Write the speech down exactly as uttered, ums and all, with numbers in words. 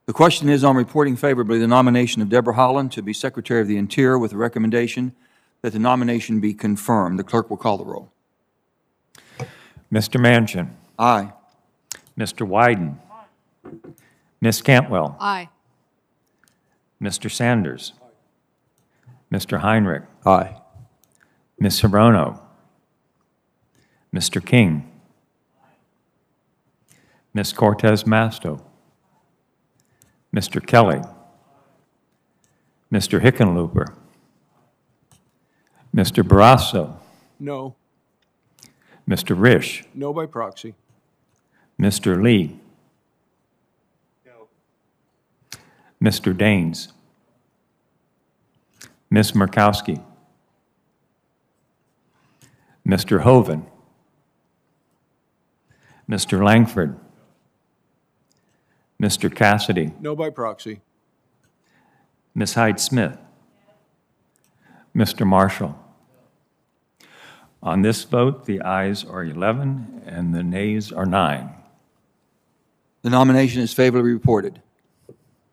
The question is on reporting favorably the nomination of Deborah Holland to be Secretary of the Interior with the recommendation that the nomination be confirmed. The clerk will call the roll. Mister Manchin. Aye. Mister Wyden. Miz Cantwell. Aye. Mister Sanders. Mister Heinrich. Aye. Miz Hirono. Mister King. Miz Cortez Masto. Mister Kelly. Mister Hickenlooper. Mister Barrasso. No. Mister Risch. No by proxy. Mister Lee. No. Mister Daines. Miz Murkowski. Mister Hoven. Mister Langford. Mister Cassidy. No by proxy. Miz Hyde-Smith. Mister Marshall. On this vote, the ayes are eleven and the nays are nine. The nomination is favorably reported.